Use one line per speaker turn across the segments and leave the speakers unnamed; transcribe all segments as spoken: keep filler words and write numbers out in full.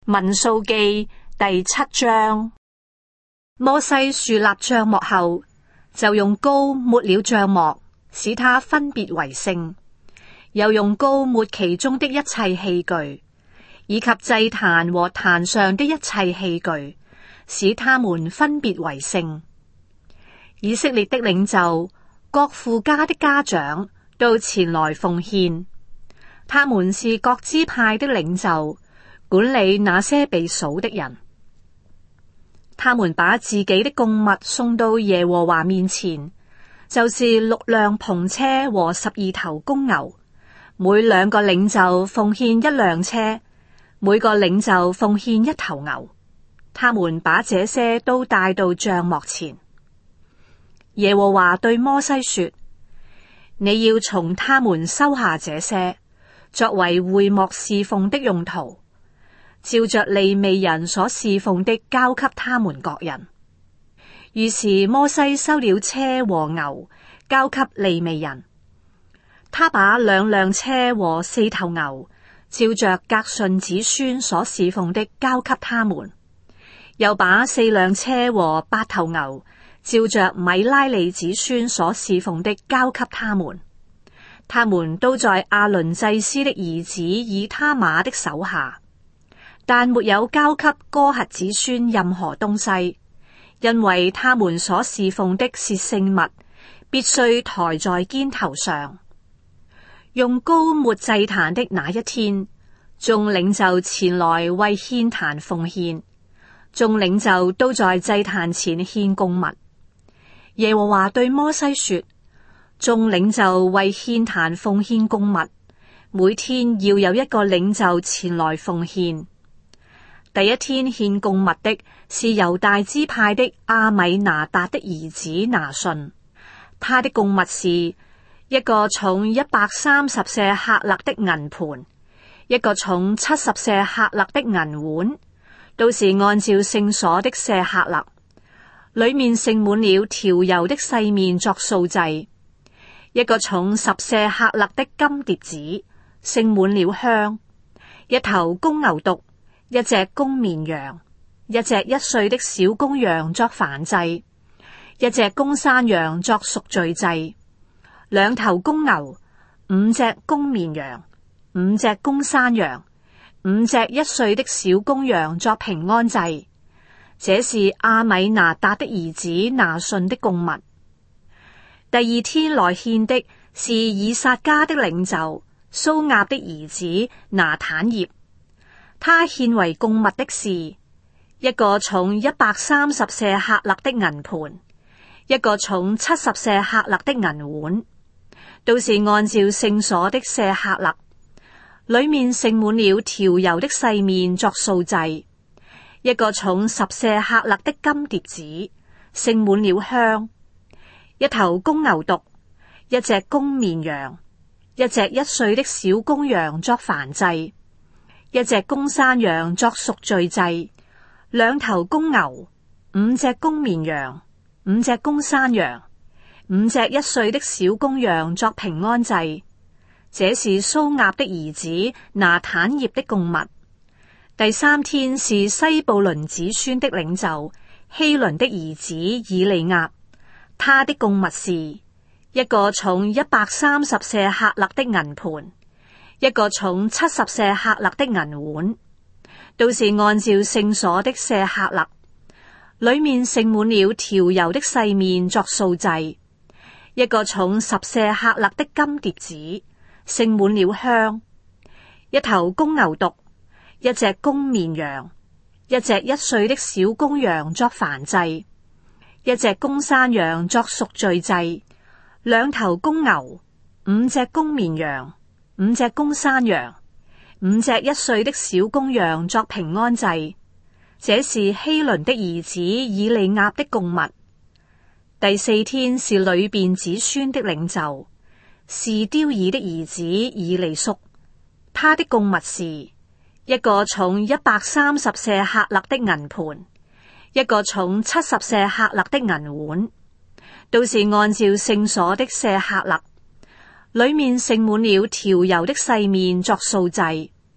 民數記第七章。摩西豎立帳幕後，就用膏抹了帳幕，使它分別為聖，又用膏抹其中的一切器具，以及祭壇和壇上的一切器具，使他們分別為聖。以色列的領袖、各父家的家長都前來奉獻，他們是各支派的領袖，管理那些被數的人。他們把自己的供物送到耶和華面前，就是六輛篷車和十二頭公牛，每兩個領袖奉獻一輛車，每個領袖奉獻一頭牛。他們把這些都帶到帳幕前。耶和華對摩西說：你要從他們收下這些，作為會幕侍奉的用途，照着利未人所侍奉的交給他們各人。於是摩西收了車和牛，交給利未人。他把兩輛車和四頭牛，照着革順子孫所侍奉的交給他們，又把四輛車和八頭牛，照着米拉利子孫所侍奉的交給他們。他們都在亞倫祭司的兒子以他瑪的手下，但沒有交給哥轄子孫任何東西，因為他們所侍奉的是聖物，必須抬在肩頭上。用膏抹祭壇的那一天，眾領袖前來為獻壇奉獻，眾領袖都在祭壇前獻供物。耶和華對摩西說：眾領袖為獻壇奉獻供物，每天要有一個領袖前來奉獻。第一天獻供物的是猶大支派的亞米拿達的兒子拿順，他的供物是一個重一百三十舍客勒的銀盤，一個重七十舍客勒的銀碗，都是按照聖所的舍客勒，裏面盛滿了調油的細麵作素祭；一個重十舍客勒的金碟子，盛滿了香；一頭公牛犢，一隻公綿羊，一隻一歲的小公羊作燔祭，一隻公山羊作贖罪祭，兩頭公牛，五隻公綿羊，五隻公山羊，五隻一歲的小公羊作平安祭。這是亞米拿達的兒子拿順的供物。第二天來獻的是以薩迦的領袖蘇亞的兒子拿坦業，他獻為供物的是一個重一百三十舍客勒的銀盤，一個重七十舍客勒的銀碗，都是按照聖所的舍客勒，裏面盛滿了調油的細麵作素祭；一個重十舍客勒的金碟子，盛滿了香；一頭公牛犢，一隻公綿羊，一隻一歲的小公羊作燔祭，一隻公山羊作贖罪祭，兩頭公牛，五隻公綿羊，五隻公山羊，五隻一歲的小公羊作平安祭。這是蘇亞的兒子拿坦業的供物。第三天是西布倫子孫的領袖希倫的兒子以利押，他的供物是一個重一百三十舍客勒的銀盤，一個重七十舍客勒的銀碗，都是按照聖所的舍客勒，裏面盛滿了調油的細麵作素祭；一個重十舍客勒的金碟子，盛滿了香；一頭公牛犢，一隻公綿羊，一隻一歲的小公羊作燔祭，一隻公山羊作贖罪祭，兩頭公牛，五隻公綿羊，五隻公山羊，五隻一歲的小公羊作平安祭。這是希倫的兒子以利押的供物。第四天是流便子孫的領袖示丟爾的兒子以利宿，他的供物是一個重一百三十舍客勒的銀盤，一個重七十舍客勒的銀碗，都是按照聖所的舍客勒，裏面盛滿了調油的細麵作素祭；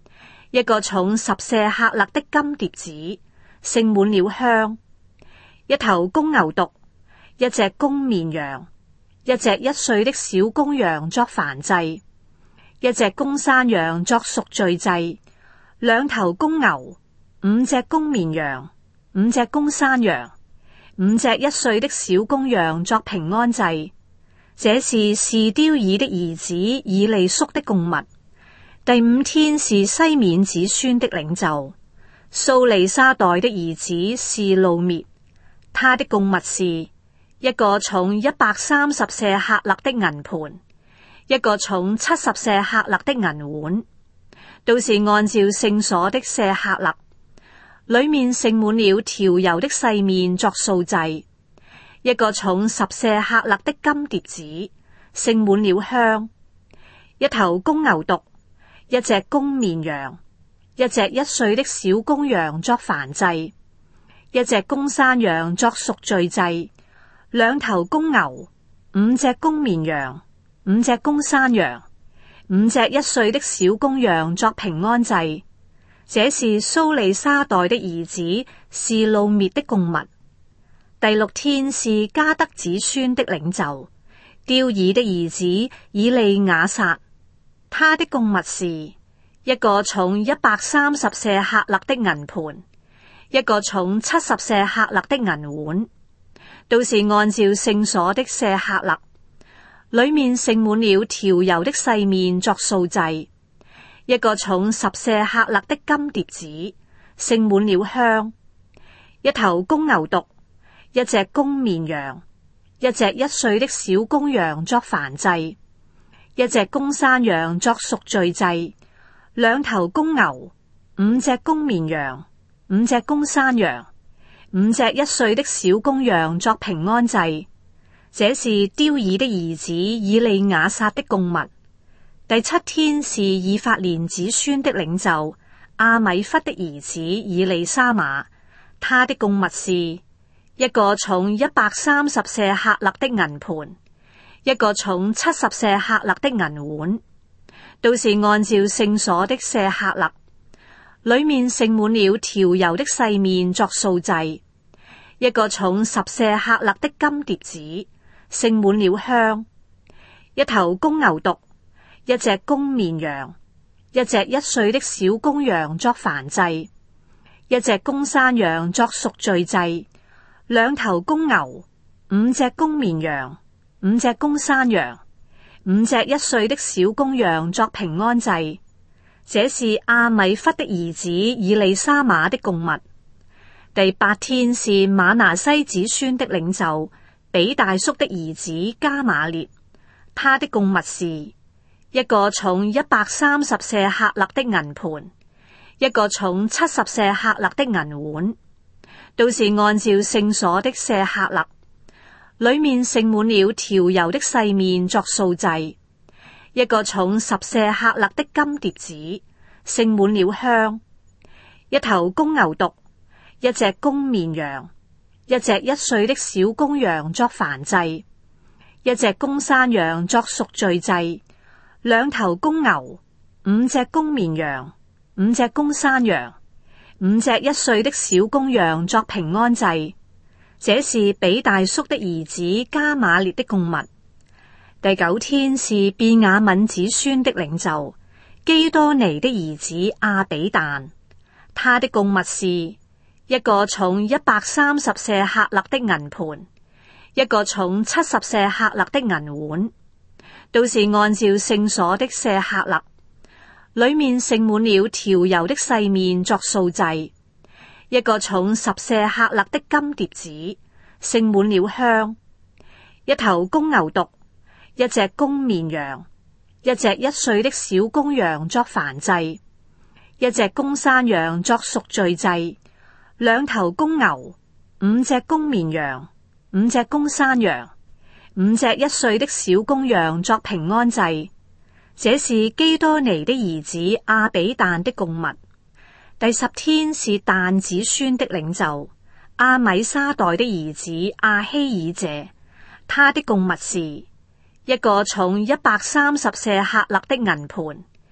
一個重十舍客勒的金碟子，盛滿了香；一頭公牛犢，一隻公綿羊，一隻一歲的小公羊作燔祭，一隻公山羊作贖罪祭，兩頭公牛，五隻公綿羊，五隻公山羊，五隻一歲的小公羊作平安祭。這是示丟爾的兒子以利宿的供物。第五天是西緬子孫的領袖掃利沙代的兒子示路篾，他的供物是一個重一百三十舍客勒的銀盤，一個重七十舍客勒的銀碗，都是按照聖所的舍客勒，裏面盛滿了調油的細麵作素祭。一個重十舍客勒的金碟子，盛滿了香；一頭公牛犢，一隻公綿羊，一隻一歲的小公羊作燔祭，一隻公山羊作贖罪祭，兩頭公牛，五隻公綿羊，五隻公山羊，五隻一歲的小公羊作平安祭。這是蘇利沙代的兒子示路篾的供物。第六天是加德子孫的領袖丟爾的兒子以利亞撒，他的供物是一個重一百三十舍客勒的銀盤，一個重七十舍客勒的銀碗，都是按照聖所的舍客勒，裏面盛滿了調油的細麵作素祭。一個重十舍客勒的金碟子，盛滿了香；一頭公牛犢，一隻公綿羊，一隻一歲的小公羊作燔祭，一隻公山羊作贖罪祭，兩頭公牛，五隻公綿羊，五隻公山羊，五隻一歲的小公羊作平安祭。這是丟爾的兒子以利亞撒的供物。第七天是以法蓮子孫的領袖阿米弗的兒子以利沙瑪，他的供物是一個重一百三十舍客勒的銀盤，一個重七十舍客勒的銀碗，都是按照聖所的舍客勒，裏面盛滿了調油的細麵作素祭。一個重十舍客勒的金碟子，盛滿了香；一頭公牛犢，一隻公綿羊，一隻一歲的小公羊作燔祭，一隻公山羊作贖罪祭，兩頭公牛，五隻公綿羊，五隻公山羊，五隻一歲的小公羊作平安祭。這是阿米弗的兒子以利沙瑪的供物。第八天是瑪拿西子孫的領袖比大叔的兒子加瑪列，他的供物是一個重一百三十舍客勒的銀盤，一個重七十舍客勒的銀碗，都是按照聖所的舍客勒，裏面盛滿了調油的細麵作素祭。一個重十舍客勒的金碟子，盛滿了香；一頭公牛犢，一隻公綿羊，一隻一歲的小公羊作燔祭，一隻公山羊作贖罪祭，兩頭公牛，五隻公綿羊，五隻公山羊，五隻一歲的小公羊作平安祭。這是比大叔的兒子加瑪列的供物。第九天是便雅憫子孫的領袖基多尼的兒子亞比但，他的供物是一個重一百三十舍客勒的銀盤，一個重七十舍客勒的銀碗，都是按照聖所的舍客勒，裏面盛滿了調油的細麵作素祭。一個重十舍客勒的金碟子，盛滿了香；一頭公牛犢，一隻公綿羊，一隻一歲的小公羊作燔祭，一隻公山羊作贖罪祭，兩頭公牛，五隻公綿羊，五隻公山羊，五隻一歲的小公羊作平安祭。這是基多尼的兒子亞比但的供物。第十天是但子孫的領袖阿米沙代的兒子亞希爾謝，他的供物是一個重一百三十舍客勒的銀盤，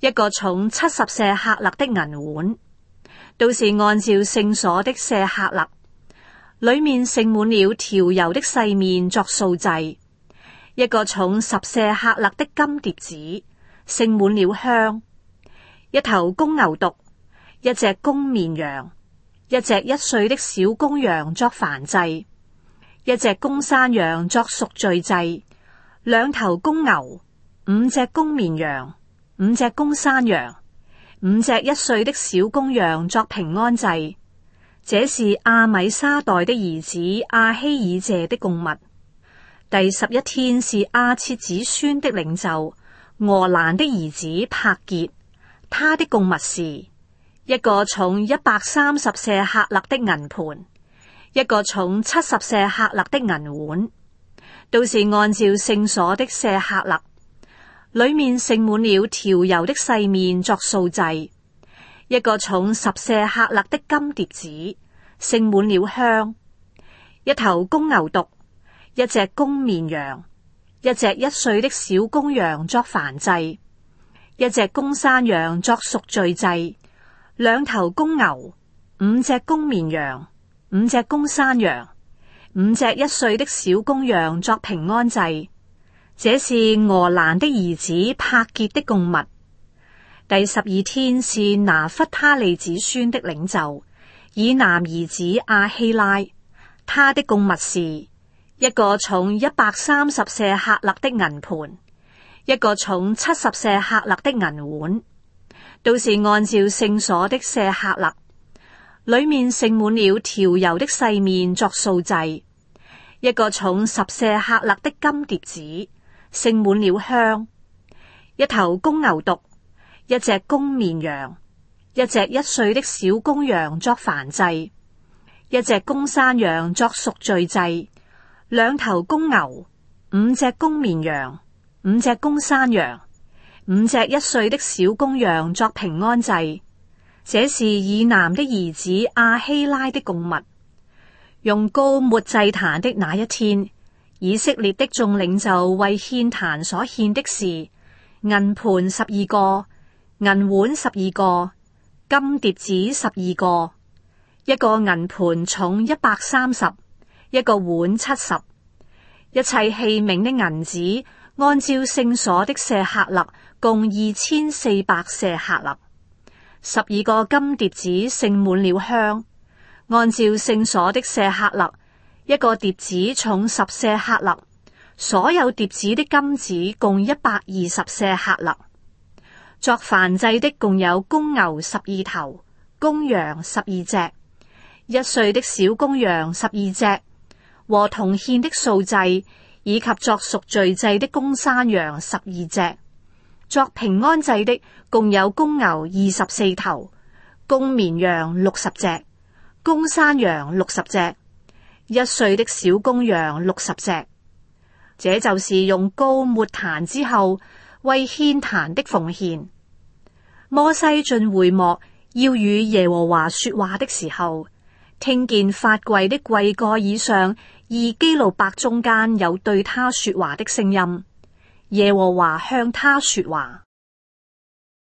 一個重七十舍客勒的銀碗，都是按照聖所的舍客勒，裏面盛滿了調油的細麵作素祭；一個重十舍客勒的金碟子，盛滿了香；一頭公牛犢，一隻公綿羊，一隻一歲的小公羊作燔祭，一隻公山羊作贖罪祭，兩頭公牛，五隻公綿羊，五隻公山羊，五隻一歲的小公羊作平安祭。這是亞米沙代的兒子亞希爾謝的供物。第十一天是亞設子孫的領袖俄蘭的兒子帕結，他的供物是一個重一百三十舍客勒的銀盤，一個重七十舍客勒的銀碗，都是按照聖所的舍客勒，裏面盛滿了調油的細麵作素祭；一個重十舍客勒的金碟子，盛滿了香；一頭公牛犢，一隻公綿羊，一隻一歲的小公羊作燔祭，一隻公山羊作贖罪祭，兩頭公牛，五隻公綿羊，五隻公山羊，五隻一歲的小公羊作平安祭。這是俄蘭的兒子帕結的供物。第十二天是拿弗他利子孫的領袖以南兒子亞希拉，他的供物是一個重一百三十舍客勒的銀盤，一個重七十舍客勒的銀碗，都是按照聖所的舍客勒，裏面盛滿了調油的細麵作素祭；一個重十舍客勒的金碟子，盛滿了香；一頭公牛犢，一隻公綿羊，一隻一歲的小公羊作燔祭，一隻公山羊作贖罪祭，兩頭公牛，五隻公綿羊，五隻公山羊，五隻一歲的小公羊作平安祭。這是以南的兒子亞希拉的供物。用膏抹祭壇的那一天，以色列的眾領袖為獻壇所獻的是銀盤十二個，銀碗十二個，金碟子十二個。一個銀盤重一百三十，一個碗七十。一切器皿的銀子按照聖所的舍客勒共二千四百舍客勒。十二個金碟子盛滿了香，按照聖所的舍客勒，一個碟子重十舍客勒，所有碟子的金子共一百二十舍客勒。作燔祭的共有公牛十二頭，公羊十二隻，一歲的小公羊十二隻，和同獻的素祭，以及作贖罪祭的公山羊十二隻。作平安祭的共有公牛二十四頭，公綿羊六十隻，公山羊六十隻，一歲的小公羊六十隻。這就是用膏抹壇之後為獻壇的奉獻。摩西進會幕要與耶和華說話的時候，聽見法櫃的櫃蓋以上二基路伯中間有對他說話的聲音。耶和華向他說話。